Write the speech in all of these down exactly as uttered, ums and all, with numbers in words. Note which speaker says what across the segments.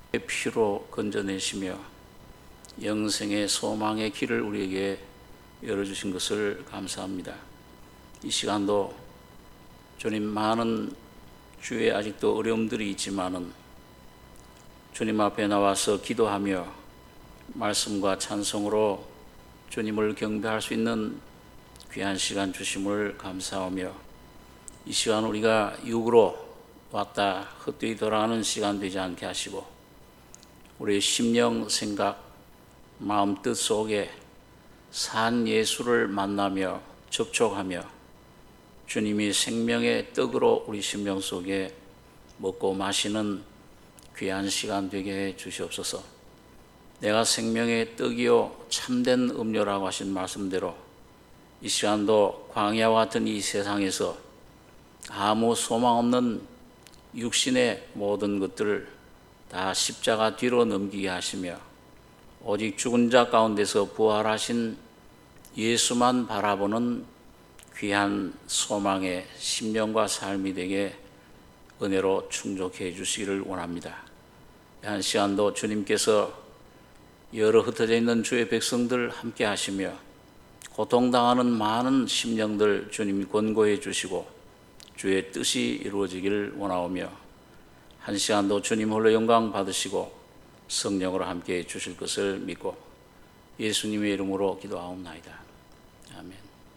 Speaker 1: 피로 건져내시며 영생의 소망의 길을 우리에게 열어주신 것을 감사합니다. 이 시간도 주님, 많은 주의 아직도 어려움들이 있지만은 주님 앞에 나와서 기도하며 말씀과 찬송으로 주님을 경배할 수 있는 귀한 시간 주심을 감사하며, 이 시간 우리가 육으로 왔다 헛되이 돌아가는 시간 되지 않게 하시고 우리의 심령, 생각, 마음 뜻 속에 산 예수를 만나며 접촉하며 주님이 생명의 떡으로 우리 심령 속에 먹고 마시는 귀한 시간 되게 해 주시옵소서. 내가 생명의 떡이요 참된 음료라고 하신 말씀대로 이 시간도 광야와 같은 이 세상에서 아무 소망 없는 육신의 모든 것들을 다 십자가 뒤로 넘기게 하시며 오직 죽은 자 가운데서 부활하신 예수만 바라보는 귀한 소망의 심령과 삶이 되게 은혜로 충족해 주시기를 원합니다. 한 시간도 주님께서 여러 흩어져 있는 주의 백성들 함께 하시며 고통당하는 많은 심령들 주님이 권고해 주시고 주의 뜻이 이루어지기를 원하오며, 한 시간도 주님 홀로 영광 받으시고 성령으로 함께 해 주실 것을 믿고 예수님의 이름으로 기도하옵나이다. 아멘.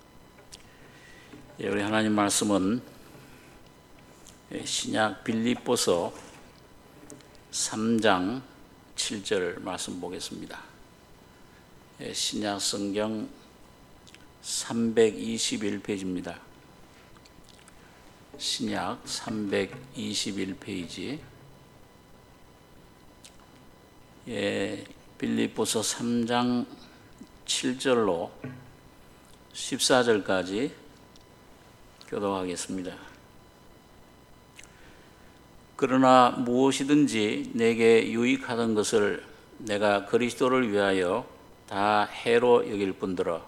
Speaker 1: 예, 우리 하나님 말씀은 신약 빌립보서 삼 장 칠 절 말씀 보겠습니다. 예, 신약 성경 삼백이십일 페이지입니다. 신약 삼백이십일 페이지. 예, 빌립보서 삼 장 칠 절로 십사 절까지 교독하겠습니다. 그러나 무엇이든지 내게 유익하던 것을 내가 그리스도를 위하여 다 해로 여길 뿐더러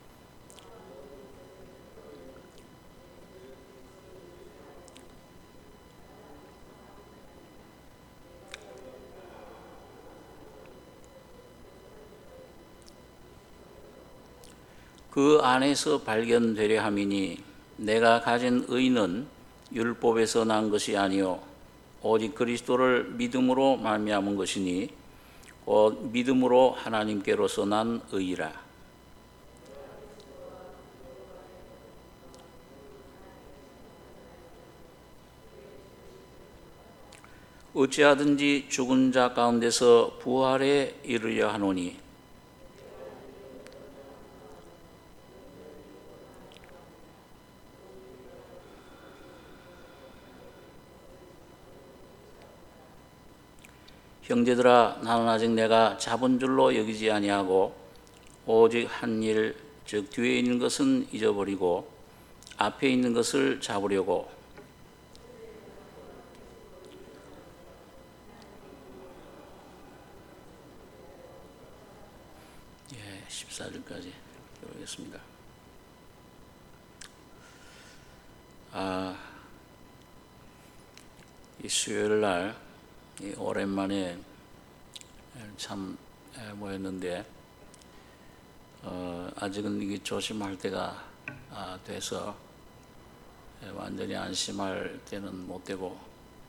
Speaker 1: 그 안에서 발견되려 함이니 내가 가진 의는 율법에서 난 것이 아니요 오직 그리스도를 믿음으로 말미암은 것이니 곧 믿음으로 하나님께로서 난 의이라. 어찌하든지 죽은 자 가운데서 부활에 이르려 하노니 형제들아, 나는 아직 내가 잡은 줄로 여기지 아니하고 오직 한 일, 즉 뒤에 있는 것은 잊어버리고 앞에 있는 것을 잡으려고 예, 십사 절까지 보겠습니다. 아, 이 수요일 날 오랜만에 참 모였는데 어, 아직은 이게 조심할 때가 아, 돼서 완전히 안심할 때는 못 되고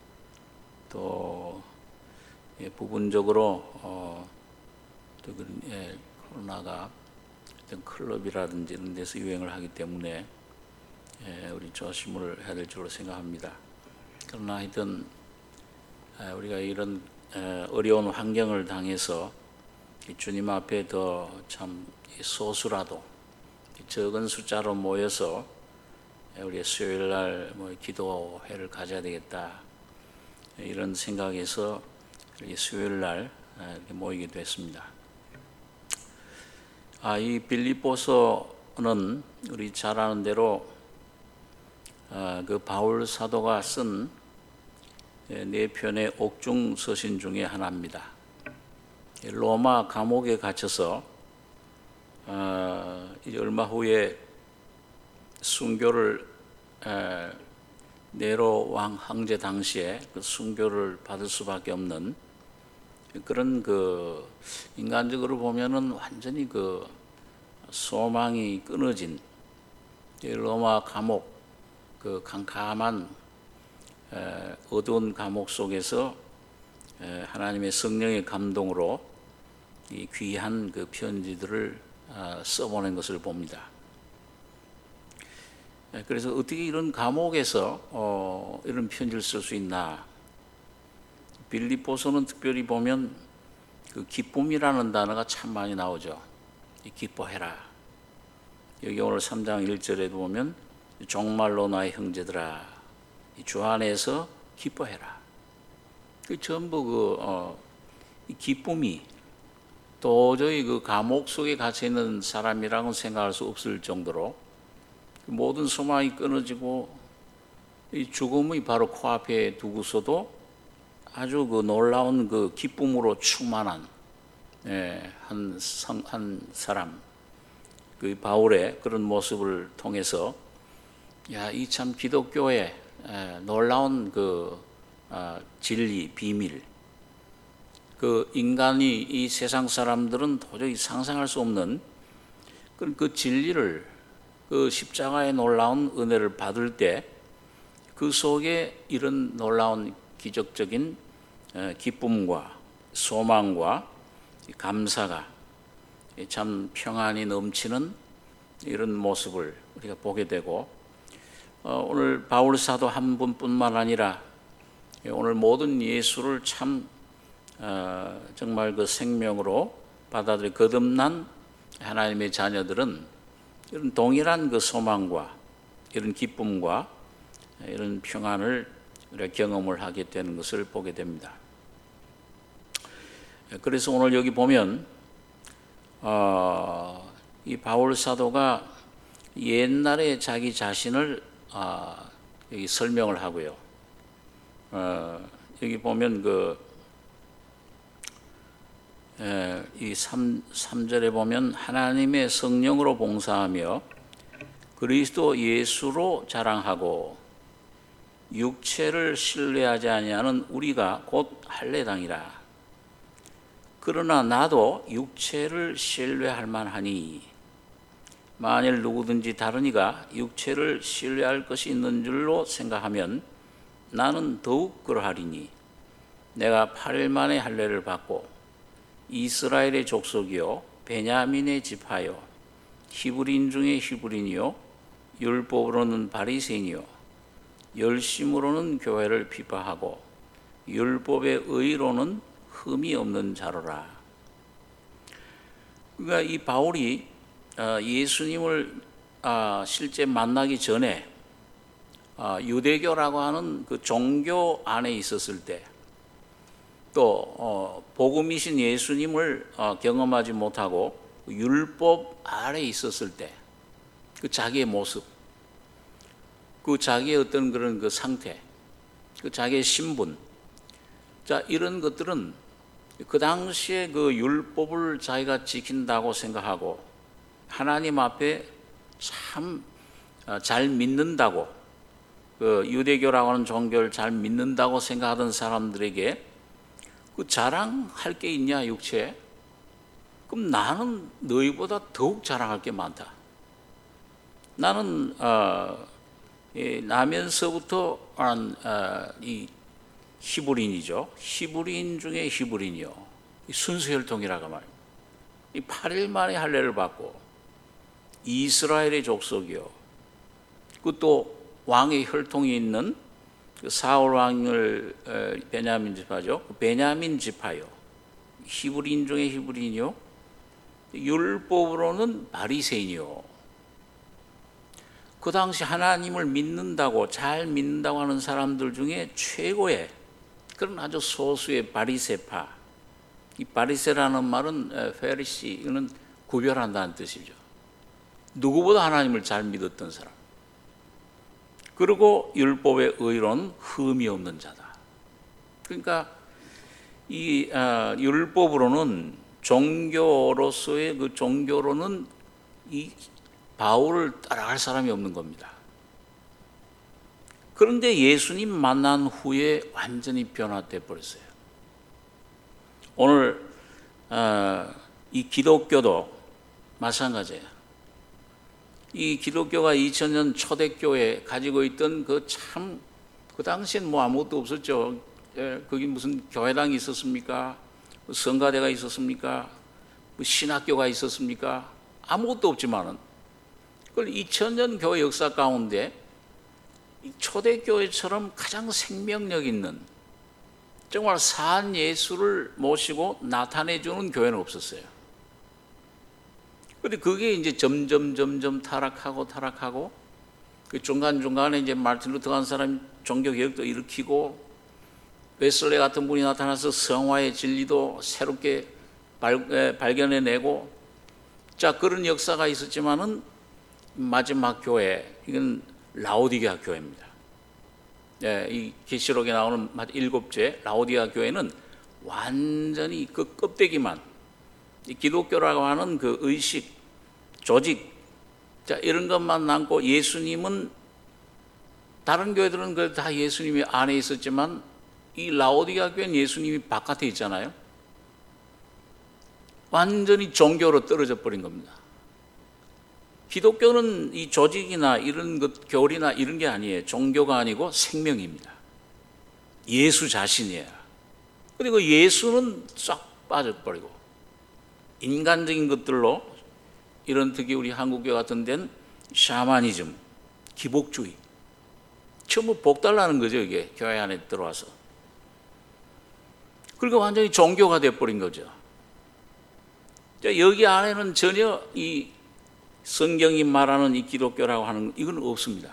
Speaker 1: 또 예, 부분적으로 어, 또 그, 예, 코로나가 어떤 클럽이라든지 이런 데서 유행을 하기 때문에 예, 우리 조심을 해야 될 줄로 생각합니다. 그러나 하여튼 우리가 이런 어려운 환경을 당해서 주님 앞에 더 참 소수라도 적은 숫자로 모여서 우리 수요일 날 뭐 기도회를 가져야 되겠다, 이런 생각에서 수요일 날 이렇게 모이게 됐습니다. 아, 이 빌립보서는 우리 잘 아는 대로 아, 그 바울 사도가 쓴 네 편의 옥중 서신 중에 하나입니다. 로마 감옥에 갇혀서 어, 이제 얼마 후에 순교를 에, 네로 왕 황제 당시에 그 순교를 받을 수밖에 없는 그런 그 인간적으로 보면은 완전히 그 소망이 끊어진 로마 감옥, 그 캄캄한 어두운 감옥 속에서 하나님의 성령의 감동으로 이 귀한 그 편지들을 써보낸 것을 봅니다. 그래서 어떻게 이런 감옥에서 어, 이런 편지를 쓸 수 있나? 빌립보서는 특별히 보면 그 기쁨이라는 단어가 참 많이 나오죠. 기뻐해라. 여기 오늘 삼 장 일 절에도 보면 정말로 나의 형제들아, 주 안에서 기뻐해라. 그 전부 그 어, 이 기쁨이 도저히 그 감옥 속에 갇혀 있는 사람이라고는 생각할 수 없을 정도로 모든 소망이 끊어지고 이 죽음이 바로 코앞에 두고서도 아주 그 놀라운 그 기쁨으로 충만한 예, 한, 성, 한 사람, 그 바울의 그런 모습을 통해서 야, 이 참 기독교의 예, 놀라운 그 아, 진리, 비밀, 그 인간이 이 세상 사람들은 도저히 상상할 수 없는 그, 그 진리를 그 십자가의 놀라운 은혜를 받을 때 그 속에 이런 놀라운 기적적인 기쁨과 소망과 감사가 참 평안이 넘치는 이런 모습을 우리가 보게 되고 오늘 바울 사도 한 분뿐만 아니라 오늘 모든 예수를 참 정말 그 생명으로 받아들여 거듭난 하나님의 자녀들은 이런 동일한 그 소망과 이런 기쁨과 이런 평안을 우리가 경험을 하게 되는 것을 보게 됩니다. 그래서 오늘 여기 보면 어, 이 바울 사도가 옛날에 자기 자신을 어, 여기 설명을 하고요. 어, 여기 보면 그 에, 이 삼 절에 보면 하나님의 성령으로 봉사하며 그리스도 예수로 자랑하고 육체를 신뢰하지 아니하는 우리가 곧 할례당이라. 그러나 나도 육체를 신뢰할 만하니 만일 누구든지 다른 이가 육체를 신뢰할 것이 있는 줄로 생각하면 나는 더욱 그러하리니 내가 팔 일 만에 할례를 받고 이스라엘의 족속이요 베냐민의 지파요 히브리인 중에 히브리인이요 율법으로는 바리새인이요 열심으로는 교회를 비파하고 율법의 의로는 흠이 없는 자로라. 그러니까 이 바울이 예수님을 실제 만나기 전에 유대교라고 하는 그 종교 안에 있었을 때 또 복음이신 예수님을 경험하지 못하고 율법 아래 있었을 때 그 자기의 모습, 그 자기의 어떤 그런 그 상태, 그 자기의 신분, 자 이런 것들은 그 당시에 그 율법을 자기가 지킨다고 생각하고 하나님 앞에 참 잘 믿는다고 그 유대교라고 하는 종교를 잘 믿는다고 생각하던 사람들에게 그 자랑할 게 있냐 육체에? 그럼 나는 너희보다 더욱 자랑할 게 많다. 나는 어, 이 나면서부터 한 어, 이 히브리인이죠. 히브리인 중에 히브리인이요. 순수 혈통이라고 말입니다. 이 팔 일 만에 할례를 받고 이스라엘의 족속이요. 그또 왕의 혈통이 있는 그 사울 왕을 어, 베냐민 지파죠. 베냐민 지파요. 히브리인 중에 히브리인이요. 율법으로는 바리새인이요. 그 당시 하나님을 믿는다고 잘 믿는다고 하는 사람들 중에 최고의 그런 아주 소수의 바리새파. 이 바리새라는 말은 페리시 이거는 구별한다는 뜻이죠. 누구보다 하나님을 잘 믿었던 사람. 그리고 율법의 의로는 흠이 없는 자다. 그러니까 이 아, 율법으로는 종교로서의 그 종교로는 이 바울을 따라갈 사람이 없는 겁니다. 그런데 예수님 만난 후에 완전히 변화돼 버렸어요. 오늘 어, 이 기독교도 마찬가지예요. 이 기독교가 이천 년 초대교회 가지고 있던 그 참 그 당시엔 뭐 아무것도 없었죠. 예, 거기 무슨 교회당이 있었습니까? 성가대가 있었습니까? 뭐 신학교가 있었습니까? 아무것도 없지만은 그걸 이천 년 교회 역사 가운데 초대교회처럼 가장 생명력 있는 정말 산 예수를 모시고 나타내주는 교회는 없었어요. 그런데 그게 이제 점점 점점 타락하고 타락하고 그 중간중간에 이제 마틴 루터 간 사람이 종교개혁도 일으키고 웨슬레 같은 분이 나타나서 성화의 진리도 새롭게 발, 발견해내고 자 그런 역사가 있었지만은 마지막 교회 이건 라오디게아 교회입니다. 예, 이 계시록에 나오는 일곱째 라오디게아 교회는 완전히 그 껍데기만 이 기독교라고 하는 그 의식, 조직 자 이런 것만 남고 예수님은 다른 교회들은 그 다 예수님이 안에 있었지만 이 라오디게아 교회는 예수님이 바깥에 있잖아요. 완전히 종교로 떨어져 버린 겁니다. 기독교는 이 조직이나 이런 것, 교리나 이런 게 아니에요. 종교가 아니고 생명입니다. 예수 자신이에요. 그리고 예수는 싹 빠져버리고 인간적인 것들로 이런 특히 우리 한국교 같은 데는 샤머니즘, 기복주의 전부 복달라는 거죠. 이게 교회 안에 들어와서. 그리고 완전히 종교가 돼버린 거죠. 여기 안에는 전혀 이 성경이 말하는 이 기독교라고 하는 이건 없습니다.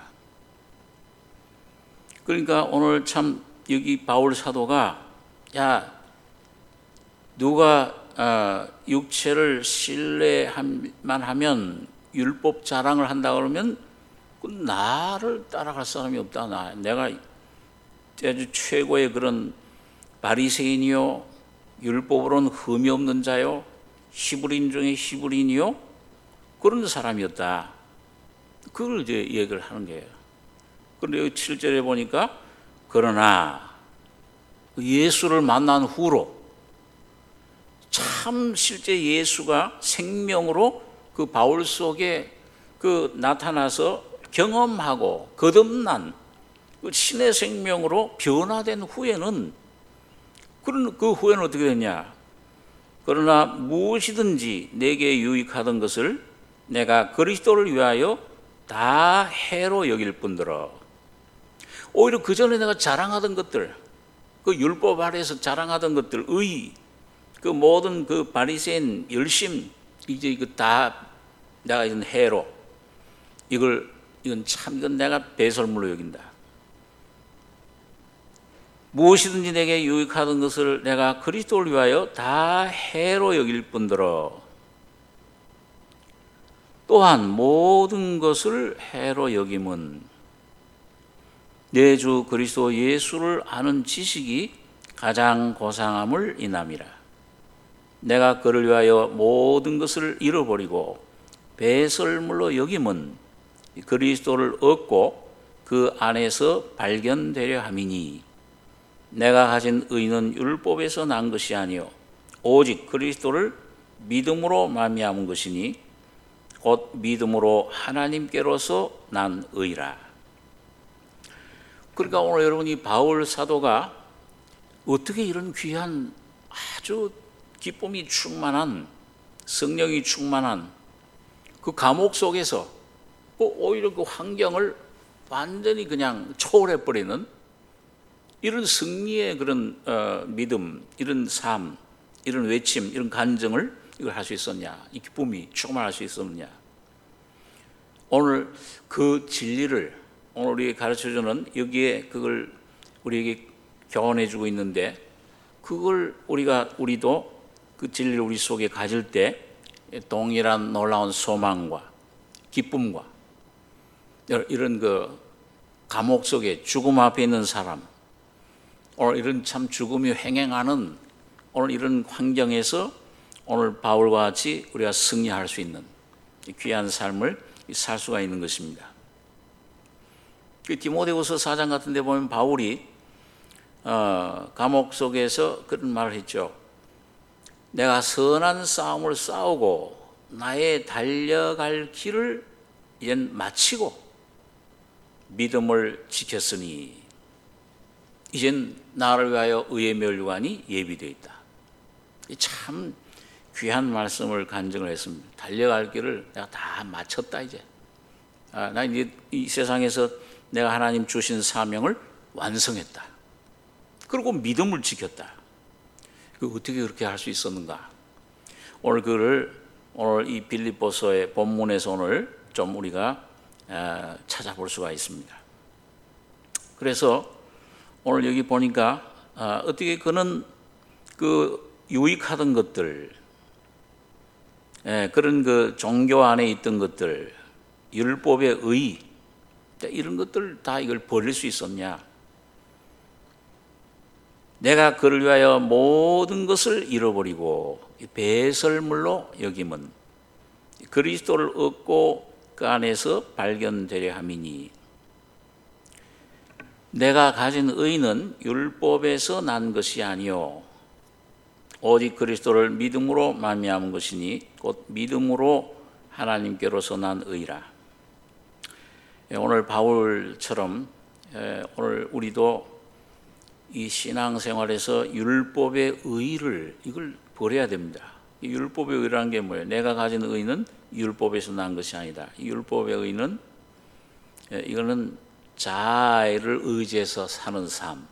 Speaker 1: 그러니까 오늘 참 여기 바울 사도가 야 누가 어, 육체를 신뢰만 하면 율법 자랑을 한다 그러면 그 나를 따라갈 사람이 없다. 나 내가 아주 최고의 그런 바리새인이요 율법으로는 흠이 없는 자요 히브리인 중에 히브리인이요 그런 사람이었다. 그걸 이제 얘기를 하는 거예요. 그런데 여기 칠 절에 보니까 그러나 예수를 만난 후로 참 실제 예수가 생명으로 그 바울 속에 그 나타나서 경험하고 거듭난 그 신의 생명으로 변화된 후에는 그런 그 후에는 어떻게 됐냐? 그러나 무엇이든지 내게 유익하던 것을 내가 그리스도를 위하여 다 해로 여길 뿐더러 오히려 그 전에 내가 자랑하던 것들 그 율법 아래에서 자랑하던 것들 의 그 모든 그 바리새인 열심 이제 이거 다 내가 이건 해로 이걸 이건 참 이건 내가 배설물로 여긴다. 무엇이든지 내게 유익하던 것을 내가 그리스도를 위하여 다 해로 여길 뿐더러 또한 모든 것을 해로 여김은 내 주 그리스도 예수를 아는 지식이 가장 고상함을 인함이라. 내가 그를 위하여 모든 것을 잃어버리고 배설물로 여김은 그리스도를 얻고 그 안에서 발견되려 함이니 내가 가진 의는 율법에서 난 것이 아니요 오직 그리스도를 믿음으로 말미암은 것이니 곧 믿음으로 하나님께로서 난 의라. 그러니까 오늘 여러분이 바울 사도가 어떻게 이런 귀한 아주 기쁨이 충만한 성령이 충만한 그 감옥 속에서 오히려 그 환경을 완전히 그냥 초월해 버리는 이런 승리의 그런 어, 믿음, 이런 삶, 이런 외침, 이런 간증을 이걸 할 수 있었냐? 이 기쁨이 충만할 수 있었느냐? 오늘 그 진리를 오늘 우리에게 가르쳐주는 여기에 그걸 우리에게 교훈해주고 있는데 그걸 우리가 우리도 그 진리를 우리 속에 가질 때 동일한 놀라운 소망과 기쁨과 이런 그 감옥 속에 죽음 앞에 있는 사람 오늘 이런 참 죽음이 횡행하는 오늘 이런 환경에서 오늘 바울과 같이 우리가 승리할 수 있는 귀한 삶을 살 수가 있는 것입니다. 그 디모데후서 사 장 같은 데 보면 바울이 어, 감옥 속에서 그런 말을 했죠. 내가 선한 싸움을 싸우고 나의 달려갈 길을 이젠 마치고 믿음을 지켰으니 이젠 나를 위하여 의의 멸류관이 예비되어 있다. 참 귀한 말씀을 간증을 했습니다. 달려갈 길을 내가 다 마쳤다 이제. 아, 나 이제 이 세상에서 내가 하나님 주신 사명을 완성했다. 그리고 믿음을 지켰다. 그 어떻게 그렇게 할 수 있었는가? 오늘 그를 오늘 이 빌립보서의 본문에서 오늘 좀 우리가 찾아볼 수가 있습니다. 그래서 오늘 여기 보니까 어떻게 그는 그 유익하던 것들, 그런 그 종교 안에 있던 것들, 율법의 의, 이런 것들 다 이걸 버릴 수 있었냐? 내가 그를 위하여 모든 것을 잃어버리고 배설물로 여김은 그리스도를 얻고 그 안에서 발견되려 함이니 내가 가진 의는 율법에서 난 것이 아니요 오직 그리스도를 믿음으로 말미암은 것이니 곧 믿음으로 하나님께로서 난 의라. 오늘 바울처럼 오늘 우리도 이 신앙생활에서 율법의 의를 이걸 버려야 됩니다. 이 율법의 의라는 게 뭐예요? 내가 가진 의는 율법에서 난 것이 아니다. 이 율법의 의는 이거는 자아를 의지해서 사는 삶.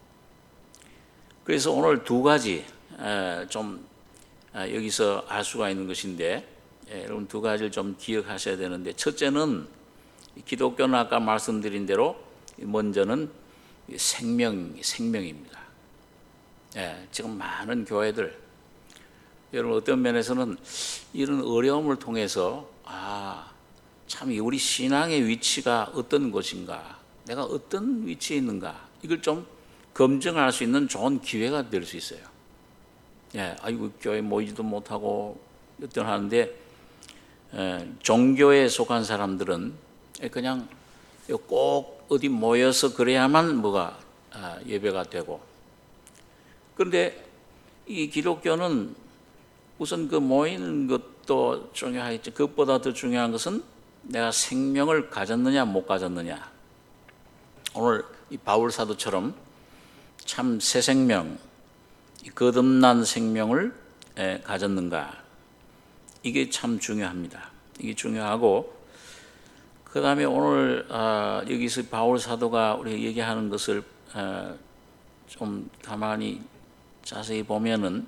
Speaker 1: 그래서 오늘 두 가지 좀 여기서 알 수가 있는 것인데 여러분 두 가지를 좀 기억하셔야 되는데 첫째는 기독교는 아까 말씀드린 대로 먼저는 생명, 생명입니다. 예, 지금 많은 교회들, 여러분 어떤 면에서는 이런 어려움을 통해서 아, 참 우리 신앙의 위치가 어떤 것인가, 내가 어떤 위치에 있는가, 이걸 좀 검증할 수 있는 좋은 기회가 될 수 있어요. 예, 아이고 교회 모이지도 못하고 어떤 하는데 예, 종교에 속한 사람들은 그냥 꼭 어디 모여서 그래야만 뭐가 예배가 되고, 그런데 이 기독교는 우선 그 모이는 것도 중요하겠지. 그것보다 더 중요한 것은 내가 생명을 가졌느냐 못 가졌느냐. 오늘 이 바울 사도처럼 참 새 생명, 거듭난 생명을 가졌는가, 이게 참 중요합니다. 이게 중요하고, 그 다음에 오늘 어, 여기서 바울 사도가 우리 얘기하는 것을 어, 좀 가만히 자세히 보면은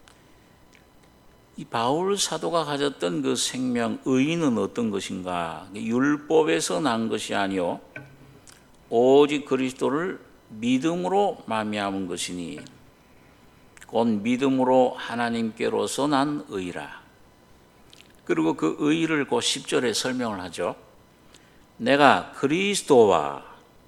Speaker 1: 이 바울 사도가 가졌던 그 생명, 의는 어떤 것인가? 율법에서 난 것이 아니요 오직 그리스도를 믿음으로 말미암은 것이니 곧 믿음으로 하나님께로서 난 의라. 그리고 그 의를 그 십 절에 설명을 하죠. 내가 그리스도와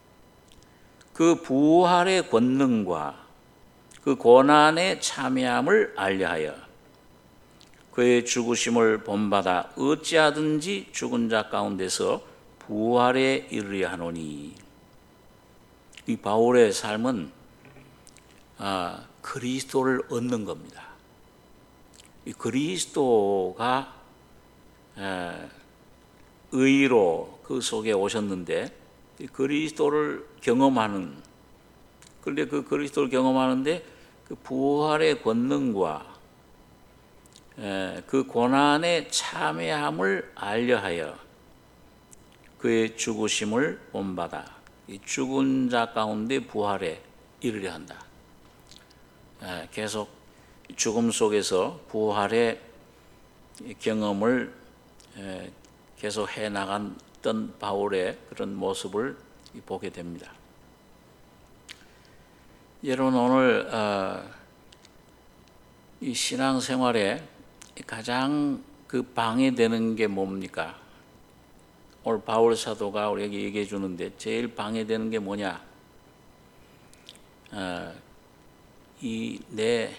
Speaker 1: 그 부활의 권능과 그 고난의 참여함을 알려하여 그의 죽으심을 본받아 어찌하든지 죽은 자 가운데서 부활에 이르려 하노니. 이 바울의 삶은 아, 그리스도를 얻는 겁니다. 이 그리스도가 에, 의로 그 속에 오셨는데 그리스도를 경험하는, 그런데 그 그리스도를 경험하는데 그 부활의 권능과 그 고난의 참여함을 알려하여 그의 죽으심을 본받아 죽은 자 가운데 부활에 이르려 한다. 계속 죽음 속에서 부활의 경험을 계속 해나갔던 바울의 그런 모습을 보게 됩니다. 여러분 오늘 어, 이 신앙생활에 가장 그 방해되는 게 뭡니까? 오늘 바울 사도가 우리에게 얘기해 주는데 제일 방해되는 게 뭐냐? 어, 이 내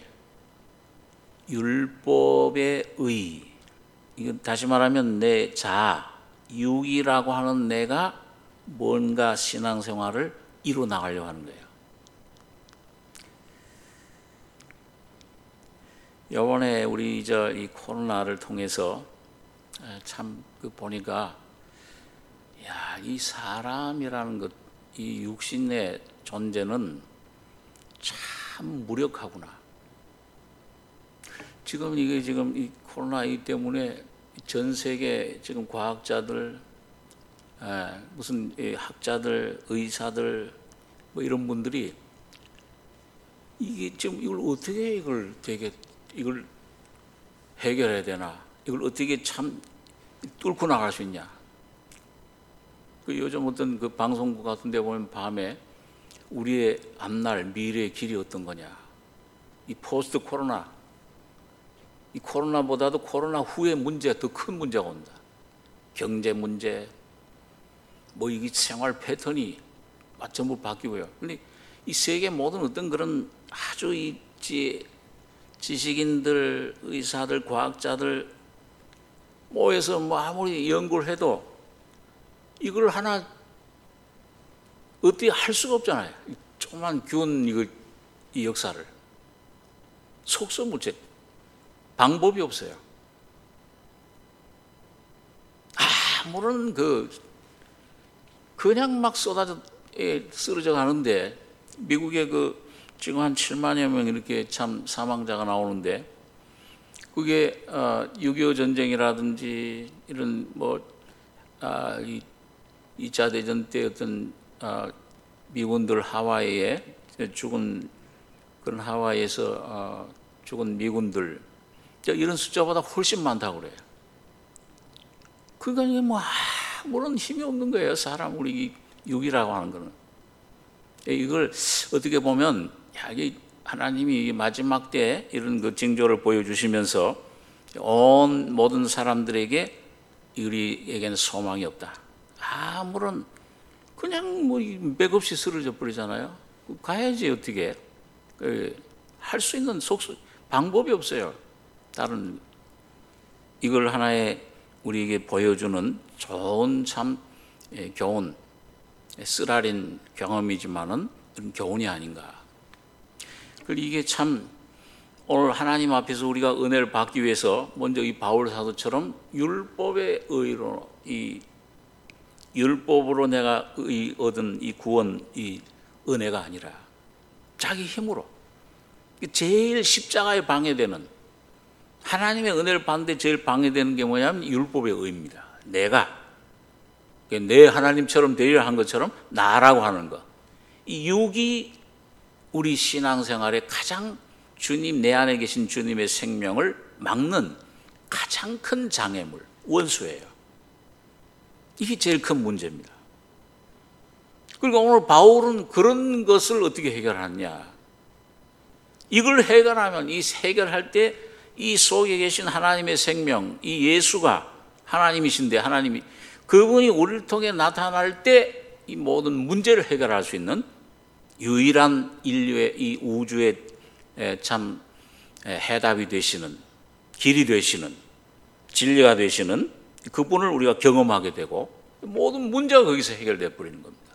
Speaker 1: 율법의 의, 이건 다시 말하면 내 자아, 육이라고 하는 내가 뭔가 신앙생활을 이루 나가려고 하는 거예요. 이번에 우리 저 이 코로나를 통해서 참 그 보니까 야, 이 사람이라는 것, 이 육신의 존재는 참 무력하구나. 지금 이게 지금 이 코로나 이 때문에 전 세계 지금 과학자들, 에, 무슨 학자들, 의사들 뭐 이런 분들이 이게 지금 이걸 어떻게 이걸 되게 이걸 해결해야 되나? 이걸 어떻게 참 뚫고 나갈 수 있냐? 그 요즘 어떤 그 방송국 같은 데 보면 밤에 우리의 앞날 미래의 길이 어떤 거냐? 이 포스트 코로나, 이 코로나보다도 코로나 후의 문제가 더 큰 문제가 온다. 경제 문제, 뭐 이게 생활 패턴이 전부 바뀌고요. 근데 이 세계 모든 어떤 그런 아주 이 지식인들, 의사들, 과학자들 모여서 뭐 아무리 연구를 해도 이걸 하나 어떻게 할 수가 없잖아요. 조그만 균 이거 이 역사를 속수무책 방법이 없어요. 아무런 그 그냥 막 쏟아져 쓰러져 가는데 미국의 그 지금 한 칠만여 명 이렇게 참 사망자가 나오는데 그게 어, 육이오 전쟁이라든지 이런 뭐 아, 이 이 차 대전 때 어떤 어, 미군들 하와이에 죽은 그런 하와이에서 어, 죽은 미군들 이런 숫자보다 훨씬 많다고 그래요. 그러니까 이게 뭐 아무런 힘이 없는 거예요. 사람 우리 육이라고 하는 거는. 이걸 어떻게 보면 야, 이게 하나님이 마지막 때 이런 그 징조를 보여주시면서 온 모든 사람들에게 우리에게는 소망이 없다. 아무런 그냥 뭐 맥없이 쓰러져 버리잖아요. 가야지 어떻게 할 수 있는 속수 방법이 없어요. 다른 이걸 하나의 우리에게 보여주는 좋은 참 교훈, 쓰라린 경험이지만은 교훈이 아닌가. 이게 참 오늘 하나님 앞에서 우리가 은혜를 받기 위해서 먼저 이 바울 사도처럼 율법의 의로 이 율법으로 내가 의, 얻은 이 구원 이 은혜가 아니라 자기 힘으로 제일 십자가에 방해되는 하나님의 은혜를 받는데 제일 방해되는 게 뭐냐면 율법의 의입니다. 내가 내 하나님처럼 되리라 한 것처럼 나라고 하는 것. 이 육이 우리 신앙생활에 가장 주님 내 안에 계신 주님의 생명을 막는 가장 큰 장애물, 원수예요. 이게 제일 큰 문제입니다. 그러니까 오늘 바울은 그런 것을 어떻게 해결하느냐. 이걸 해결하면 이 해결할 때 이 속에 계신 하나님의 생명, 이 예수가 하나님이신데 하나님이 그분이 우리를 통해 나타날 때 이 모든 문제를 해결할 수 있는 유일한 인류의 이 우주의 참 해답이 되시는 길이 되시는 진리가 되시는 그분을 우리가 경험하게 되고 모든 문제가 거기서 해결되어 버리는 겁니다.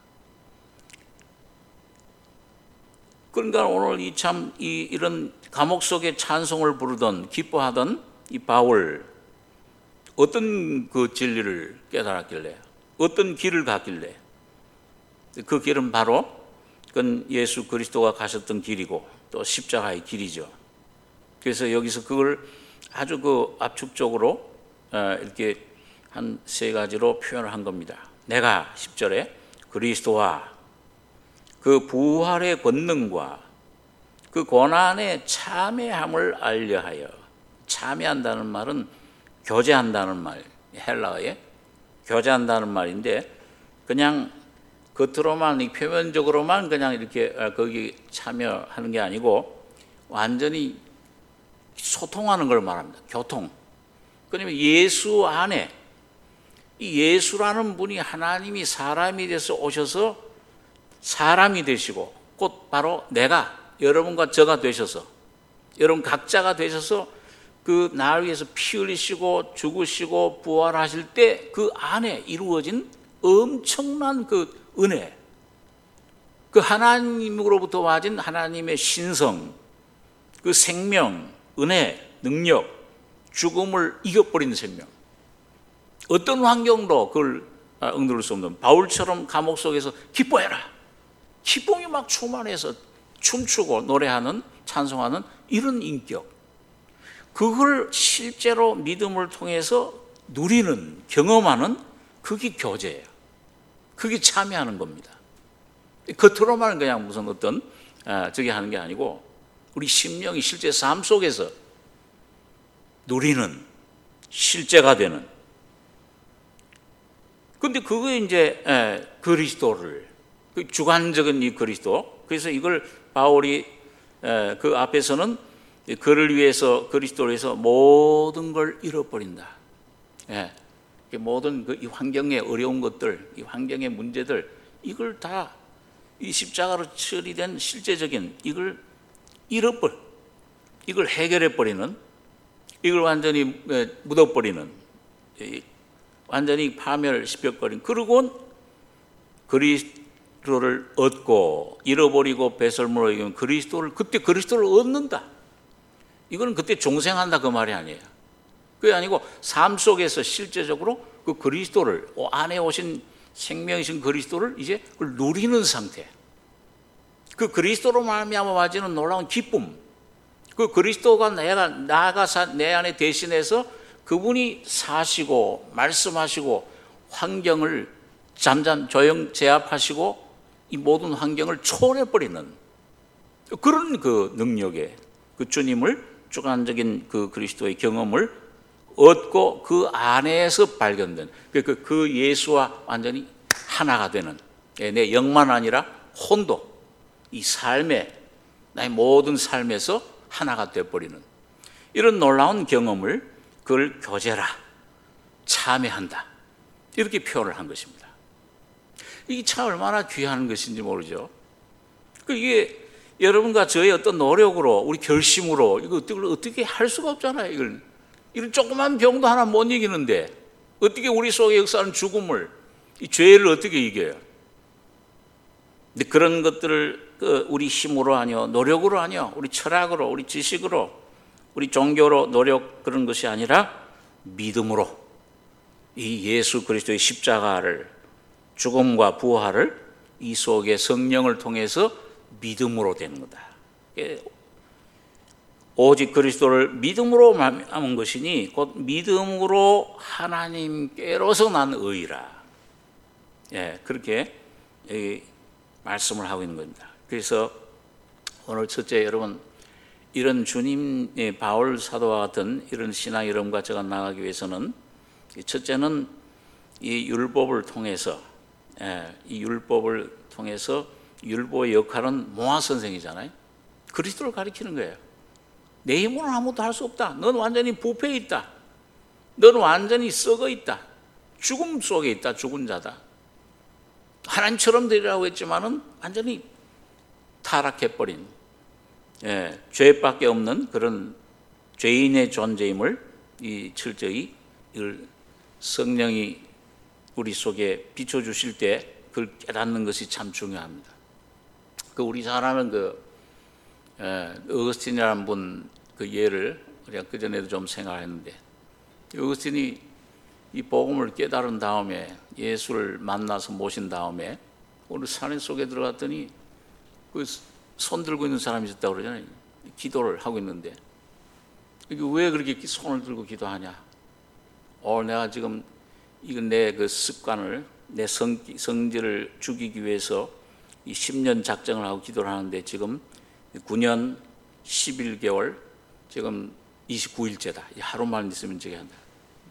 Speaker 1: 그러니까 오늘 이 참 이 이런 감옥 속에 찬송을 부르던 기뻐하던 이 바울 어떤 그 진리를 깨달았길래 어떤 길을 갔길래 그 길은 바로 그건 예수 그리스도가 가셨던 길이고 또 십자가의 길이죠. 그래서 여기서 그걸 아주 그 압축적으로 이렇게 한 세 가지로 표현을 한 겁니다. 내가 십 절에 그리스도와 그 부활의 권능과 그 고난의 참여함을 알려하여 참여한다는 말은 교제한다는 말, 헬라어에 교제한다는 말인데 그냥 겉으로만 이 표면적으로만 그냥 이렇게 거기 참여하는 게 아니고 완전히 소통하는 걸 말합니다. 교통. 그러면 예수 안에 이 예수라는 분이 하나님이 사람이 돼서 오셔서 사람이 되시고 곧 바로 내가 여러분과 저가 되셔서 여러분 각자가 되셔서 그 나를 위해서 피 흘리시고 죽으시고 부활하실 때 그 안에 이루어진 엄청난 그 은혜, 그 하나님으로부터 와진 하나님의 신성, 그 생명, 은혜, 능력, 죽음을 이겨버리는 생명. 어떤 환경도 그걸 응들을 수 없는, 바울처럼 감옥 속에서 기뻐해라, 기쁨이 막 충만해서 춤추고 노래하는, 찬송하는 이런 인격, 그걸 실제로 믿음을 통해서 누리는, 경험하는, 그게 교제예요. 그게 참여하는 겁니다. 겉으로만 그냥 무슨 어떤 아, 저기 하는 게 아니고 우리 심령이 실제 삶 속에서 누리는, 실제가 되는. 근데 그거 이제 에, 그리스도를, 그 주관적인 이 그리스도. 그래서 이걸 바울이 에, 그 앞에서는 그를 위해서, 그리스도를 위해서 모든 걸 잃어버린다. 예, 모든 그 이 환경의 어려운 것들, 이 환경의 문제들, 이걸 다 이 십자가로 처리된 실제적인 이걸 잃어버려, 이걸 해결해 버리는, 이걸 완전히 묻어버리는, 완전히 파멸시켜버린, 그리고 그리스도를 얻고, 잃어버리고 배설물로 이기면 그리스도를, 그때 그리스도를 얻는다. 이거는 그때 종생한다 그 말이 아니에요. 그게 아니고 삶 속에서 실제적으로 그 그리스도를, 안에 오신 생명이신 그리스도를 이제 그걸 누리는 상태. 그 그리스도로 말미암아 와지는 놀라운 기쁨. 그 그리스도가 내가 나가 내 안에 대신해서 그분이 사시고 말씀하시고 환경을 잠잠 조용 제압하시고 이 모든 환경을 초월해버리는 그런 그 능력의 그 주님을, 주관적인 그 그리스도의 경험을 얻고 그 안에서 발견된 그, 그 예수와 완전히 하나가 되는, 내 영만 아니라 혼도, 이 삶에, 나의 모든 삶에서 하나가 되어버리는 이런 놀라운 경험을, 그걸 교제라, 참여한다, 이렇게 표현을 한 것입니다. 이게 참 얼마나 귀한 것인지 모르죠. 이게 여러분과 저의 어떤 노력으로, 우리 결심으로 이거 어떻게, 어떻게 할 수가 없잖아요. 이걸, 이런 조그만 병도 하나 못 이기는데 어떻게 우리 속에 역사하는 죽음을, 이 죄를 어떻게 이겨요? 근데 그런 것들을 우리 힘으로 아니요, 노력으로 아니요, 우리 철학으로, 우리 지식으로, 우리 종교로 노력, 그런 것이 아니라 믿음으로, 이 예수 그리스도의 십자가를, 죽음과 부활을 이 속에 성령을 통해서 믿음으로 되는 거다. 오직 그리스도를 믿음으로 말미암은 것이니 곧 믿음으로 하나님께로서 난 의라. 예, 그렇게 말씀을 하고 있는 겁니다. 그래서 오늘 첫째, 여러분, 이런 주님의 바울 사도와 같은 이런 신앙 여러분과 제가 나가기 위해서는, 첫째는 이 율법을 통해서, 예, 이 율법을 통해서, 율법의 역할은 모아 선생이잖아요. 그리스도를 가리키는 거예요. 내 힘으로는 아무것도 할 수 없다. 넌 완전히 부패해 있다. 넌 완전히 썩어 있다. 죽음 속에 있다. 죽은 자다. 하나님처럼 되리라고 했지만은 완전히 타락해버린, 예, 죄밖에 없는 그런 죄인의 존재임을 이 철저히 이걸 성령이 우리 속에 비춰주실 때 그걸 깨닫는 것이 참 중요합니다. 그 우리 잘 아는 그 어거스틴이라는 분 그 예를 우리가 그 전에도 좀 생각했는데, 어거스틴이 이 복음을 깨달은 다음에, 예수를 만나서 모신 다음에 어느 산에 속에 들어갔더니 그 손 들고 있는 사람이 있었다고 그러잖아요. 기도를 하고 있는데, 이게 왜 그렇게 손을 들고 기도하냐? 어, 내가 지금 이건 내 그 습관을, 내 성, 성질을 죽이기 위해서 이 십 년 작정을 하고 기도를 하는데 지금 구 년 십일 개월, 지금 이십구 일째다. 하루만 있으면 저기 한다.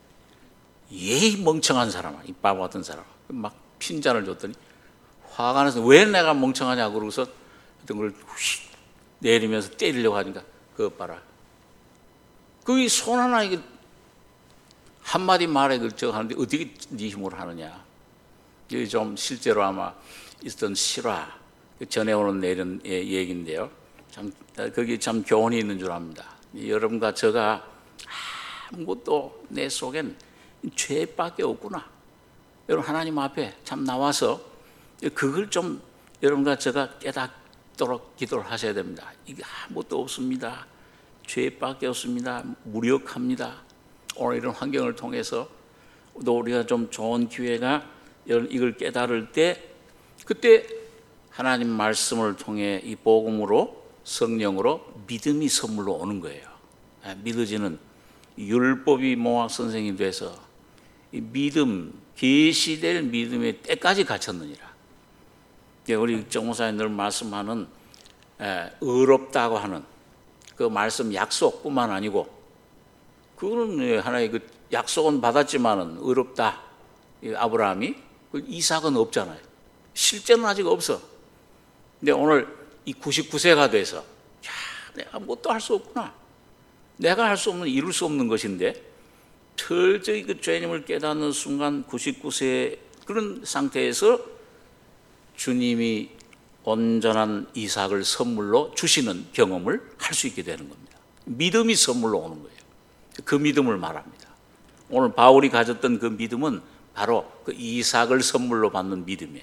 Speaker 1: 예의 멍청한 사람아, 이 바보 같은 사람, 막 핀잔을 줬더니 화가 나서 왜 내가 멍청하냐 그러고서 어떤 걸 휙 내리면서 때리려고 하니까 그거 봐라. 그 손 하나 이게 한마디 말에 그저 하는데 어떻게 네 힘으로 하느냐. 이게 좀 실제로 아마 있었던 실화 전해오는 내린 얘기인데요. 참 거기 참 교훈이 있는 줄 압니다. 여러분과 제가 아무것도 내 속엔 죄밖에 없구나. 여러분 하나님 앞에 참 나와서 그걸 좀 여러분과 제가 깨닫도록 기도를 하셔야 됩니다. 이게 아무것도 없습니다. 죄밖에 없습니다. 무력합니다. 오늘 이런 환경을 통해서 또 우리가 좀 좋은 기회가 이걸 깨달을 때, 그때 하나님 말씀을 통해 이 복음으로, 성령으로 믿음이 선물로 오는 거예요. 믿어지는 율법이 몽학 선생이 돼서 이 믿음, 계시될 믿음의 때까지 갖췄느니라. 우리 정목사님 늘 말씀하는 의롭다고 하는 그 말씀 약속뿐만 아니고, 그거는 하나의 그 약속은 받았지만은 의롭다. 아브라함이, 이삭은 없잖아요. 실제는 아직 없어. 근데 오늘 이 구십구 세가 돼서, 야, 내가 뭣도 할 수 없구나. 내가 할 수 없는, 이룰 수 없는 것인데, 철저히 그 죄님을 깨닫는 순간 구십구 세 그런 상태에서 주님이 온전한 이삭을 선물로 주시는 경험을 할 수 있게 되는 겁니다. 믿음이 선물로 오는 거예요. 그 믿음을 말합니다. 오늘 바울이 가졌던 그 믿음은 바로 그 이삭을 선물로 받는 믿음이에요.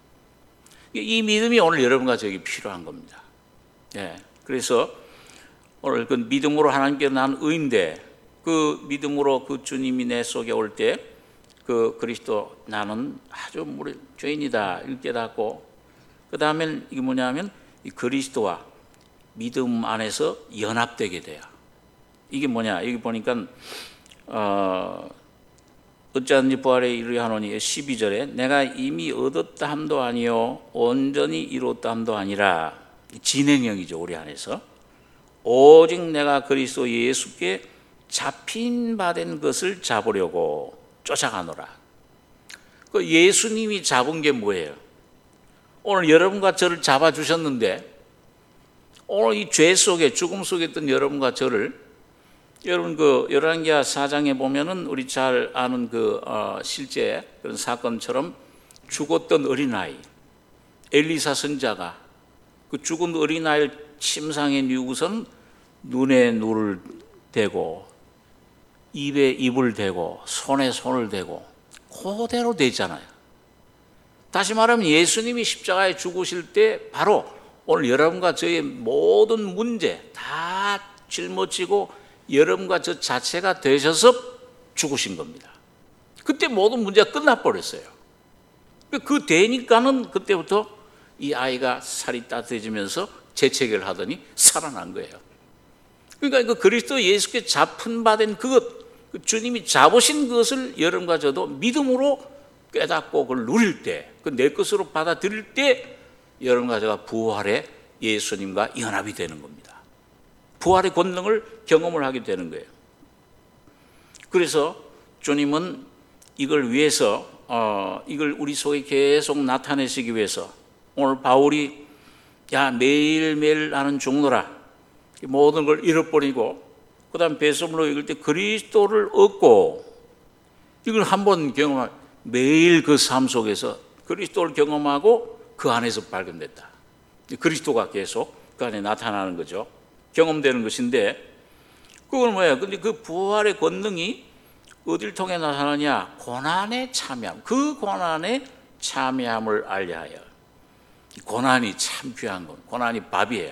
Speaker 1: 이 믿음이 오늘 여러분과 저에게 필요한 겁니다. 예, 그래서 오늘 그 믿음으로 하나님께 난 의인데, 그 믿음으로 그 주님이 내 속에 올 때, 그 그리스도 나는 아주 우리 죄인이다 이렇게 깨닫고, 그 다음엔 이게 뭐냐면 이 그리스도와 믿음 안에서 연합되게 돼요. 이게 뭐냐? 여기 보니까 어, 어찌하든지 부활에 이르려 하노니 십이 절에 내가 이미 얻었다 함도 아니요 온전히 이뤘다 함도 아니라, 진행형이죠. 우리 안에서 오직 내가 그리스도 예수께 잡힌 바 된 것을 잡으려고 쫓아가노라. 그 예수님이 잡은 게 뭐예요? 오늘 여러분과 저를 잡아주셨는데, 오늘 이 죄 속에, 죽음 속에 있던 여러분과 저를, 여러분 그 열왕기하 사 장에 보면은 우리 잘 아는 그 어, 실제 그런 사건처럼 죽었던 어린아이 엘리사 선자가 그 죽은 어린아이를 침상에 뉘고선 눈에 눈을 대고 입에 입을 대고 손에 손을 대고 그대로 되잖아요. 다시 말하면 예수님이 십자가에 죽으실 때 바로 오늘 여러분과 저의 모든 문제 다 짊어지고 여러분과 저 자체가 되셔서 죽으신 겁니다. 그때 모든 문제가 끝나버렸어요. 그 되니까는 그때부터 이 아이가 살이 따뜻해지면서 재채기를 하더니 살아난 거예요. 그러니까 그 그리스도 예수께 잡힌 바 된 그것, 주님이 잡으신 것을 여러분과 저도 믿음으로 깨닫고 그걸 누릴 때, 그 내 것으로 받아들일 때 여러분과 제가 부활의 예수님과 연합이 되는 겁니다. 부활의 권능을 경험을 하게 되는 거예요. 그래서 주님은 이걸 위해서 어, 이걸 우리 속에 계속 나타내시기 위해서 오늘 바울이 야 매일매일 나는 죽노라 모든 걸 잃어버리고 그 다음 배설물로 읽을 때 그리스도를 얻고 이걸 한번 경험할 매일 그 삶 속에서 그리스도를 경험하고 그 안에서 발견됐다. 그리스도가 계속 그 안에 나타나는 거죠. 경험되는 것인데 그건 뭐예요? 근데 그 부활의 권능이 어딜 통해 나타나냐? 고난에 참여함. 그 고난에 참여함을 알려하여. 고난이 참 귀한 건 고난이 밥이에요.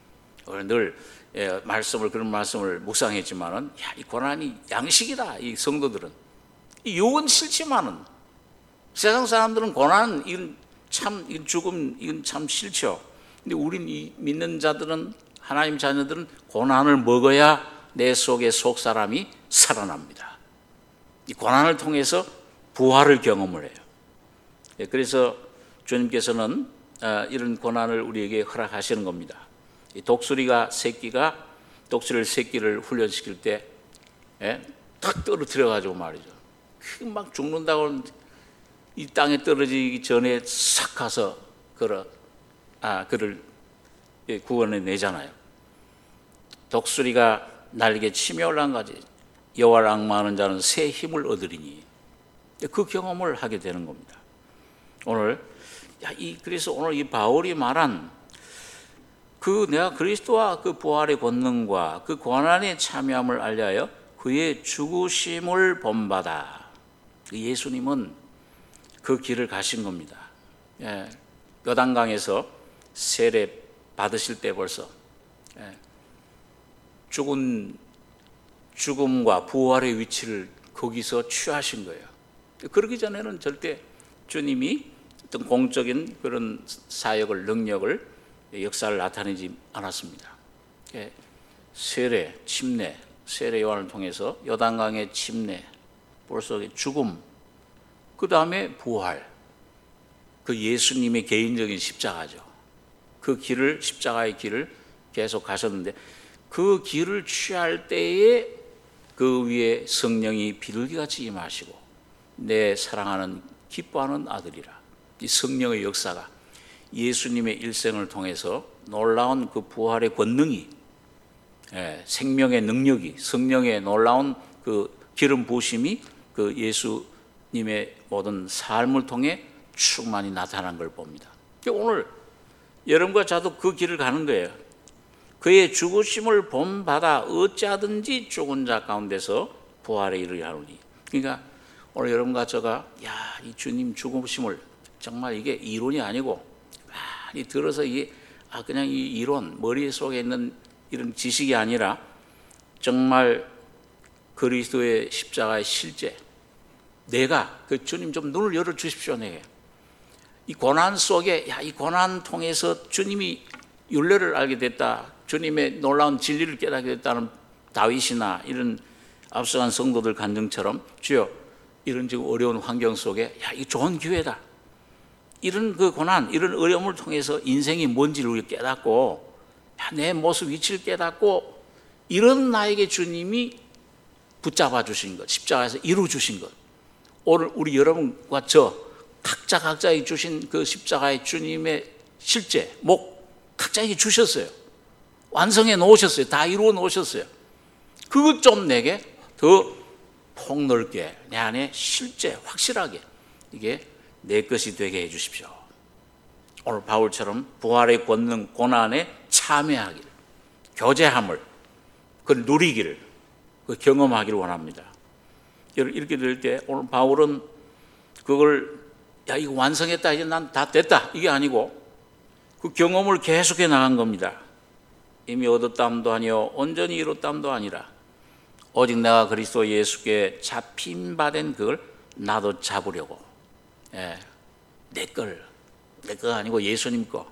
Speaker 1: 늘 예, 말씀을 그런 말씀을 묵상했지만은 야, 이 고난이 양식이다. 이 성도들은 이 욕은 싫지만은 세상 사람들은 고난 이건 참 이건 죽음 이건 참 싫죠. 근데 우린 이 믿는 자들은 하나님 자녀들은 고난을 먹어야 내 속의 속 사람이 살아납니다. 이 고난을 통해서 부활을 경험을 해요. 예, 그래서 주님께서는 이런 고난을 우리에게 허락하시는 겁니다. 이 독수리가 새끼가 독수리 새끼를 훈련시킬 때 탁 떨어뜨려 가지고 말이죠. 막 죽는다고 이 땅에 떨어지기 전에 싹 가서 그를 아 그를 구원해 내잖아요. 독수리가 날개 치며 올라가지 여호와를 앙망하는 자는 새 힘을 얻으리니 그 경험을 하게 되는 겁니다. 오늘 야, 이 그래서 오늘 이 바울이 말한 그 내가 그리스도와 그 부활의 권능과 그 고난에 참여함을 알려하여 그의 죽으심을 본받아. 예수님은 그 길을 가신 겁니다. 예, 요단강에서 세례 받으실 때 벌써 예, 죽은 죽음과 부활의 위치를 거기서 취하신 거예요. 그러기 전에는 절대 주님이 어떤 공적인 그런 사역을, 능력을, 역사를 나타내지 않았습니다. 세례, 침례, 세례 요한을 통해서 요단강의 침례, 벌써 죽음, 그 다음에 부활, 그 예수님의 개인적인 십자가죠. 그 길을, 십자가의 길을 계속 가셨는데 그 길을 취할 때에 그 위에 성령이 비둘기같이 임하시고 내 사랑하는 기뻐하는 아들이라. 이 성령의 역사가 예수님의 일생을 통해서 놀라운 그 부활의 권능이, 예, 생명의 능력이, 성령의 놀라운 그 기름 부으심이 그 예수님의 모든 삶을 통해 충만히 나타난 걸 봅니다. 오늘 여러분과 저도 그 길을 가는 거예요. 그의 죽으심을 본받아 어찌하든지 죽은 자 가운데서 부활에 이르려 하노니. 그러니까 오늘 여러분과 저가 야, 이 주님 죽으심을 정말 이게 이론이 아니고 많이 들어서 이게 아 그냥 이 이론 머리 속에 있는 이런 지식이 아니라 정말 그리스도의 십자가의 실제, 내가 그 주님 좀 눈을 열어 주십시오. 내게 이 고난 속에 야, 이 고난 통해서 주님이 윤례를 알게 됐다, 주님의 놀라운 진리를 깨닫게 됐다는 다윗이나 이런 앞서간 성도들 간증처럼 주여 이런 지금 어려운 환경 속에 야, 이 좋은 기회다, 이런 그 고난, 이런 어려움을 통해서 인생이 뭔지를 우리가 깨닫고 야, 내 모습 위치를 깨닫고 이런 나에게 주님이 붙잡아 주신 것, 십자가에서 이루 주신 것, 오늘 우리 여러분과 저 각자 각자에게 주신 그 십자가의 주님의 실제 목 각자에게 주셨어요. 완성해 놓으셨어요. 다 이루어 놓으셨어요. 그것 좀 내게 더 폭넓게 내 안에 실제 확실하게 이게 내 것이 되게 해 주십시오. 오늘 바울처럼 부활의 권능 고난에 참여하길, 교제함을, 그걸 누리기를, 그 경험하기를 원합니다. 이렇게 될 때 오늘 바울은 그걸 야 이거 완성했다, 이제 난 다 됐다, 이게 아니고 그 경험을 계속해 나간 겁니다. 이미 얻었담도 아니요 온전히 이뤘담도 아니라 오직 내가 그리스도 예수께 잡힌 바 된 그걸 나도 잡으려고. 예, 내 걸, 내 거 아니고 예수님 거.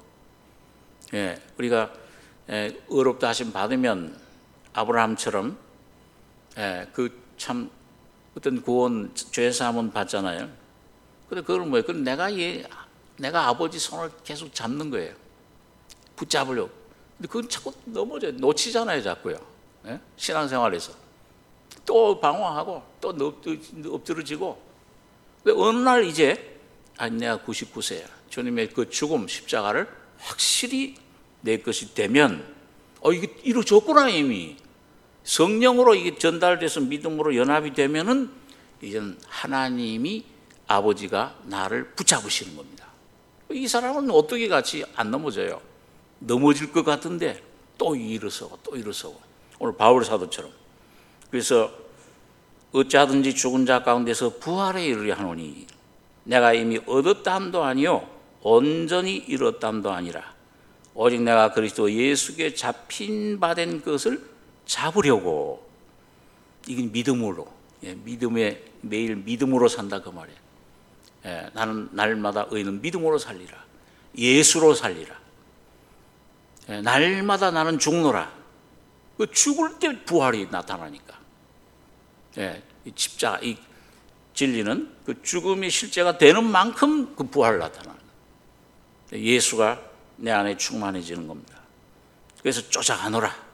Speaker 1: 예, 우리가 예, 의롭다 하심 받으면 아브라함처럼 예, 그 참 어떤 구원, 죄 사함은 받잖아요. 근데 그걸 뭐예요? 그건 내가 얘, 내가 아버지 손을 계속 잡는 거예요. 붙잡으려고. 근데 그건 자꾸 넘어져요. 놓치잖아요, 자꾸요. 예? 신앙생활에서. 또 방황하고, 또 엎드러지고. 근데 어느 날 이제, 아니, 내가 구십구 세야. 주님의 그 죽음, 십자가를 확실히 내 것이 되면, 어, 이게 이루어졌구나, 이미. 성령으로 이게 전달돼서 믿음으로 연합이 되면은, 이제는 하나님이 아버지가 나를 붙잡으시는 겁니다. 이 사람은 어떻게 같이 안 넘어져요? 넘어질 것 같은데 또 일어서고 또 일어서고. 오늘 바울 사도처럼. 그래서 어찌하든지 죽은 자 가운데서 부활에 이르려 하노니 내가 이미 얻었담도 아니요 온전히 이뤘담도 아니라 오직 내가 그리스도 예수께 잡힌 바 된 것을 잡으려고. 이건 믿음으로, 예, 믿음에 매일 믿음으로 산다 그 말이에요. 예, 나는 날마다 의는 믿음으로 살리라. 예수로 살리라. 예, 날마다 나는 죽노라. 그 죽을 때 부활이 나타나니까. 예, 이 십자가, 이 진리는 그 죽음이 실제가 되는 만큼 그 부활을 나타나는 거예요. 예수가 내 안에 충만해지는 겁니다. 그래서 쫓아가노라.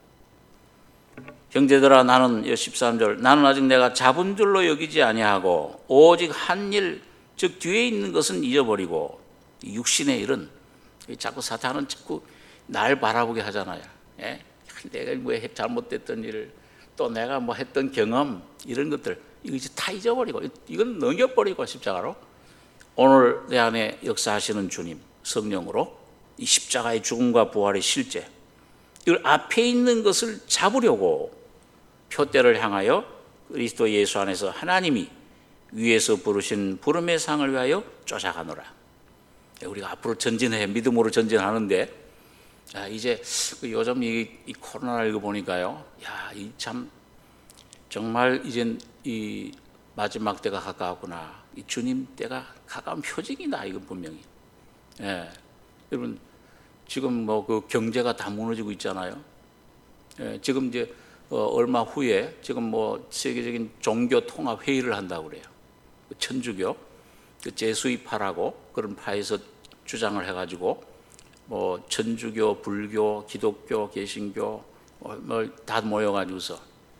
Speaker 1: 형제들아 나는 십삼 절 나는 아직 내가 잡은 줄로 여기지 아니하고 오직 한 일 즉 뒤에 있는 것은 잊어버리고. 육신의 일은 자꾸 사탄은 자꾸 날 바라보게 하잖아요. 예? 내가 뭐 잘못됐던 일을 또 내가 뭐 했던 경험 이런 것들 이거 이제 다 잊어버리고 이건 넘겨버리고 십자가로 오늘 내 안에 역사하시는 주님 성령으로 이 십자가의 죽음과 부활의 실제 이걸 앞에 있는 것을 잡으려고 표대를 향하여 그리스도 예수 안에서 하나님이 위에서 부르신 부름의 상을 위하여 쫓아가노라. 우리가 앞으로 전진해 믿음으로 전진하는데 아, 이제 그 요즘 이, 이 코로나십구 보니까요, 야, 이 참 정말 이젠 이 마지막 때가 가까웠구나. 이 주님 때가 가까운 표징이다. 이건 분명히. 예, 여러분 지금 뭐 그 경제가 다 무너지고 있잖아요. 예, 지금 이제 어, 얼마 후에 지금 뭐 세계적인 종교 통합 회의를 한다고 그래요. 천주교, 그 제수이파라고 그런 파에서 주장을 해가지고 뭐 천주교, 불교, 기독교, 개신교 뭐 다 모여가지고서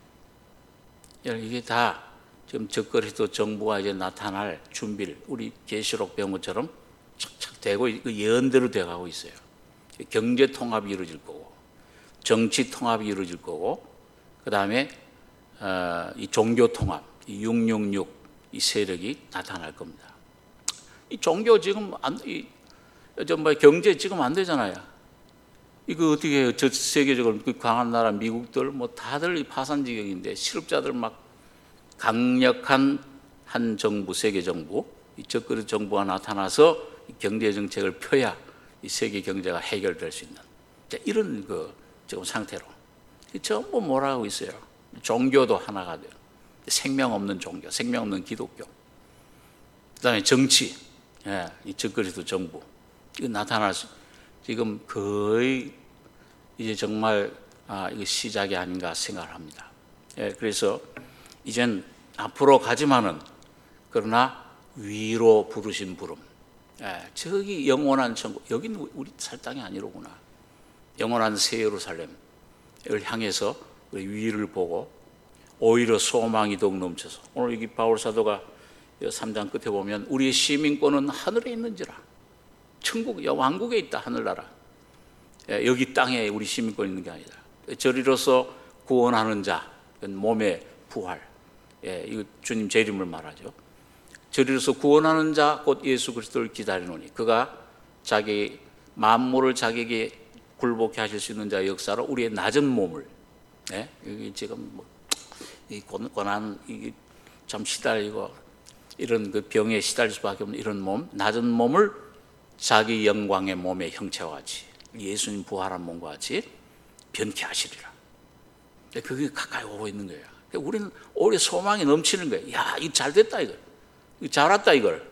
Speaker 1: 이게 다 지금 적그리스도 정부가 이제 나타날 준비를 우리 계시록 배운 것처럼 착착 되고 그 예언대로 돼가고 있어요. 경제 통합이 이루어질 거고, 정치 통합이 이루어질 거고, 그 다음에 어, 이 종교 통합, 이 육육육 이 세력이 나타날 겁니다. 이 종교 지금 안, 이, 뭐 경제 지금 안 되잖아요. 이거 어떻게 해요? 전 세계적으로 그 강한 나라 미국들 뭐 다들 파산 지경인데 실업자들 막 강력한 한 정부, 세계 정부, 이 적그리스도 정부가 나타나서 경제 정책을 펴야 이 세계 경제가 해결될 수 있는 이런 그 지금 상태로 전부 몰아가고 있어요. 종교도 하나가 돼요. 생명 없는 종교, 생명 없는 기독교. 그다음에 정치, 예, 이 적그리스도 정부 이거 나타날 수. 지금 거의 이제 정말 아, 이거 시작이 아닌가 생각을 합니다. 예, 그래서 이젠 앞으로 가지만은 그러나 위로 부르신 부름. 예, 저기 영원한 천국, 여기는 우리 살 땅이 아니로구나. 영원한 새 예루살렘을 향해서 위를 보고 오히려 소망이 더욱 넘쳐서 오늘 여기 바울 사도가 삼 장 끝에 보면 우리의 시민권은 하늘에 있는지라. 천국, 왕국에 있다, 하늘나라. 여기 땅에 우리 시민권이 있는 게 아니다. 저리로서 구원하는 자, 몸의 부활. 예, 이거 주님 재림을 말하죠. 저리로서 구원하는 자, 곧 예수 그리스도를 기다리노니 그가 자기 만물을 자기에게 굴복케 하실 수 있는 자의 역사로 우리의 낮은 몸을, 예, 여기 지금 뭐 이 고난, 이게 참 시달리고 이런 그 병에 시달릴 수밖에 없는 이런 몸, 낮은 몸을 자기 영광의 몸의 형체와 같이 예수님 부활한 몸과 같이 변케 하시리라. 그게 가까이 오고 있는 거예요. 우리는 오히려 소망이 넘치는 거예요. 야, 이거 잘 됐다, 이거. 이거 잘 왔다, 이걸.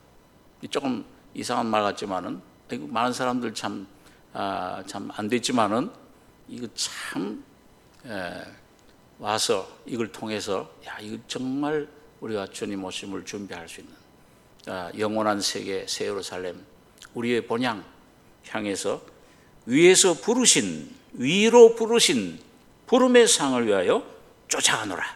Speaker 1: 조금 이상한 말 같지만은, 많은 사람들 참, 아, 참 안 됐지만은, 이거 참, 에, 와서 이걸 통해서, 야, 이거 정말 우리가 주님 오심을 준비할 수 있는, 아, 영원한 세계, 새 예루살렘, 우리의 본향 향해서 위에서 부르신, 위로 부르신 부름의 상을 위하여 쫓아가노라.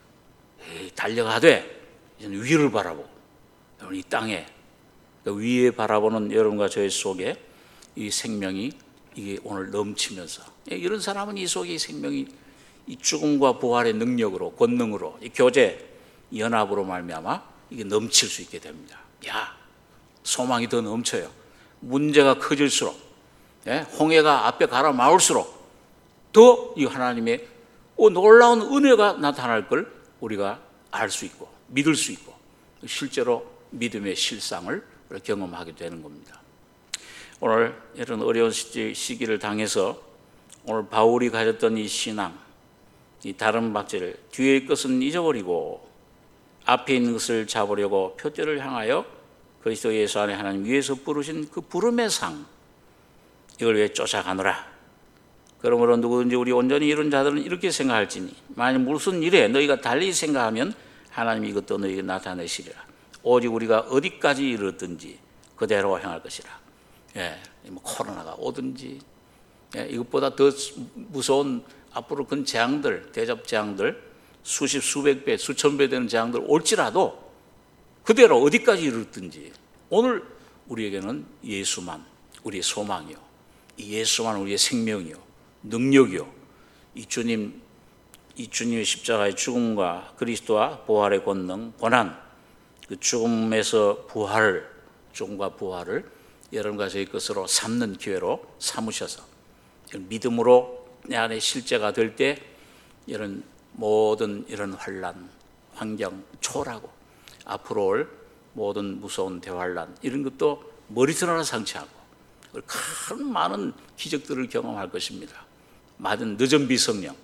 Speaker 1: 달려가되 이제는 위를 바라보고 이 땅에 위에 바라보는 여러분과 저의 속에 이 생명이 이게 오늘 넘치면서 이런 사람은 이 속에 이 생명이 이 죽음과 부활의 능력으로 권능으로 이 교제 연합으로 말미암아 이게 넘칠 수 있게 됩니다. 야, 소망이 더 넘쳐요. 문제가 커질수록, 예, 홍해가 앞에 가라 마올수록 더 이 하나님의 놀라운 은혜가 나타날 걸 우리가 알 수 있고 믿을 수 있고 실제로 믿음의 실상을 경험하게 되는 겁니다. 오늘 이런 어려운 시기를 당해서 오늘 바울이 가졌던 이 신앙, 이 다른 박제를 뒤의 것은 잊어버리고 앞에 있는 것을 잡으려고 표대를 향하여 그리스도 예수 안에 하나님 위에서 부르신 그 부름의 상, 이걸 위해 쫓아가노라. 그러므로 누구든지 우리 온전히 이룬 자들은 이렇게 생각할지니 만약 무슨 일에 너희가 달리 생각하면 하나님이 이것도 너희에게 나타내시리라. 오직 우리가 어디까지 이르렀든지 그대로 행할 것이라. 예, 뭐 코로나가 오든지, 예, 이것보다 더 무서운 앞으로 큰 재앙들, 대접 재앙들, 수십 수백 배, 수천 배 되는 재앙들 올지라도 그대로 어디까지 이르렀든지 오늘 우리에게는 예수만 우리의 소망이요, 이 예수만 우리의 생명이요, 능력이요, 이 주님, 이 주님의 십자가의 죽음과 그리스도와 부활의 권능, 고난, 그 죽음에서 부활을, 죽음과 부활을 여러분과 저희 것으로 삼는 기회로 삼으셔서 믿음으로 내 안에 실제가 될 때 이런 모든 이런 환난, 환경 초월하고 앞으로 올 모든 무서운 대환란 이런 것도 머리털 하나 상치하고 큰 많은 기적들을 경험할 것입니다. 맞은 늦은 비성령,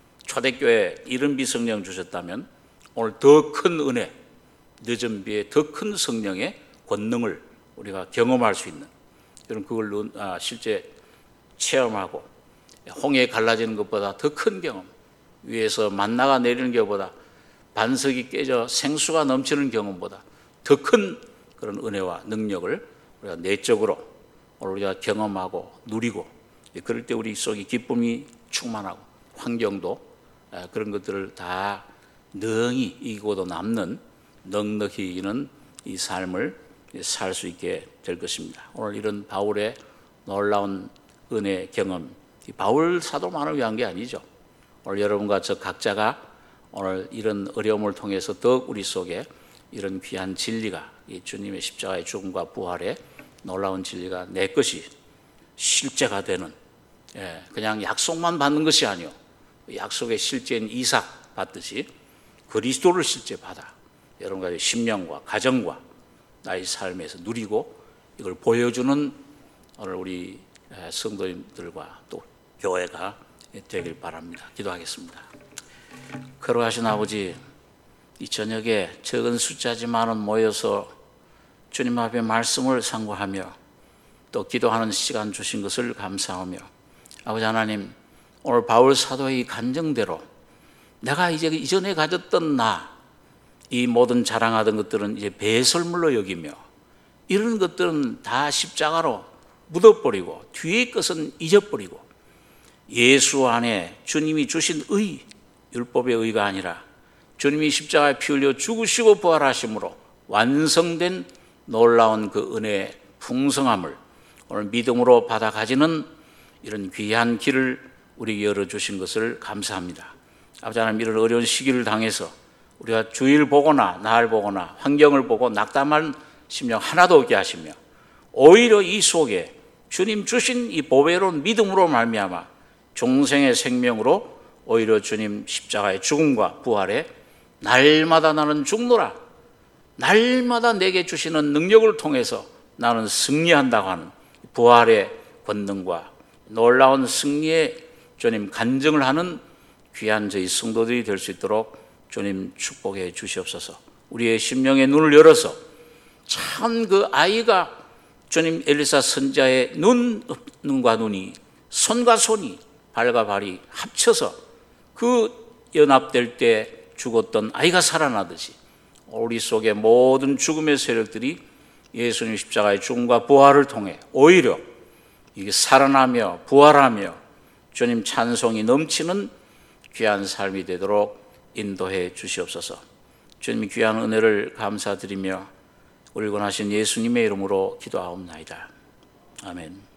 Speaker 1: 초대교회 이른 비성령 주셨다면 오늘 더 큰 은혜, 늦은 비의 더 큰 성령의 권능을 우리가 경험할 수 있는, 여러분 그걸 실제 체험하고 홍해 갈라지는 것보다 더 큰 경험, 위에서 만나가 내리는 것보다 반석이 깨져 생수가 넘치는 경험보다 더 큰 그런 은혜와 능력을 우리가 내적으로 오늘 우리가 경험하고 누리고, 그럴 때 우리 속에 기쁨이 충만하고 환경도 그런 것들을 다 능히 이기고도 남는 넉넉히 이기는 이 삶을 살 수 있게 될 것입니다. 오늘 이런 바울의 놀라운 은혜 경험, 바울 사도만을 위한 게 아니죠. 오늘 여러분과 저 각자가 오늘 이런 어려움을 통해서 더욱 우리 속에 이런 귀한 진리가, 이 주님의 십자가의 죽음과 부활의 놀라운 진리가 내 것이 실제가 되는, 예, 그냥 약속만 받는 것이 아니요, 약속의 실제인 이삭 받듯이 그리스도를 실제 받아 여러분과 심령과 가정과 나의 삶에서 누리고 이걸 보여주는 오늘 우리 성도님들과 또 교회가 되길 바랍니다. 기도하겠습니다. 거룩하신 아버지, 이 저녁에 적은 숫자지만은 모여서 주님 앞에 말씀을 상고하며 또 기도하는 시간 주신 것을 감사하며, 아버지 하나님, 오늘 바울 사도의 간증대로 내가 이제 이전에 가졌던 나, 이 모든 자랑하던 것들은 이제 배설물로 여기며 이런 것들은 다 십자가로 묻어버리고 뒤의 것은 잊어버리고 예수 안에 주님이 주신 의, 율법의 의가 아니라 주님이 십자가에 피 흘려 죽으시고 부활하심으로 완성된 놀라운 그 은혜의 풍성함을 오늘 믿음으로 받아 가지는 이런 귀한 길을 우리에게 열어주신 것을 감사합니다. 아버지 하나님, 이런 어려운 시기를 당해서 우리가 주위를 보거나 나를 보거나 환경을 보고 낙담한 심령 하나도 없게 하시며, 오히려 이 속에 주님 주신 이 보배로운 믿음으로 말미암아 종생의 생명으로 오히려 주님 십자가의 죽음과 부활에 날마다 나는 죽노라, 날마다 내게 주시는 능력을 통해서 나는 승리한다고 하는 부활의 권능과 놀라운 승리의 주님 간증을 하는 귀한 저희 성도들이 될 수 있도록 주님 축복해 주시옵소서. 우리의 심령의 눈을 열어서 참 그 아이가 주님 엘리사 선자의 눈, 눈과 눈이, 손과 손이, 발과 발이 합쳐서 그 연합될 때 죽었던 아이가 살아나듯이 우리 속의 모든 죽음의 세력들이 예수님 십자가의 죽음과 부활을 통해 오히려 이게 살아나며 부활하며 주님 찬송이 넘치는 귀한 삶이 되도록 인도해 주시옵소서. 주님 귀한 은혜를 감사드리며 우리 권하신 예수님의 이름으로 기도하옵나이다. 아멘.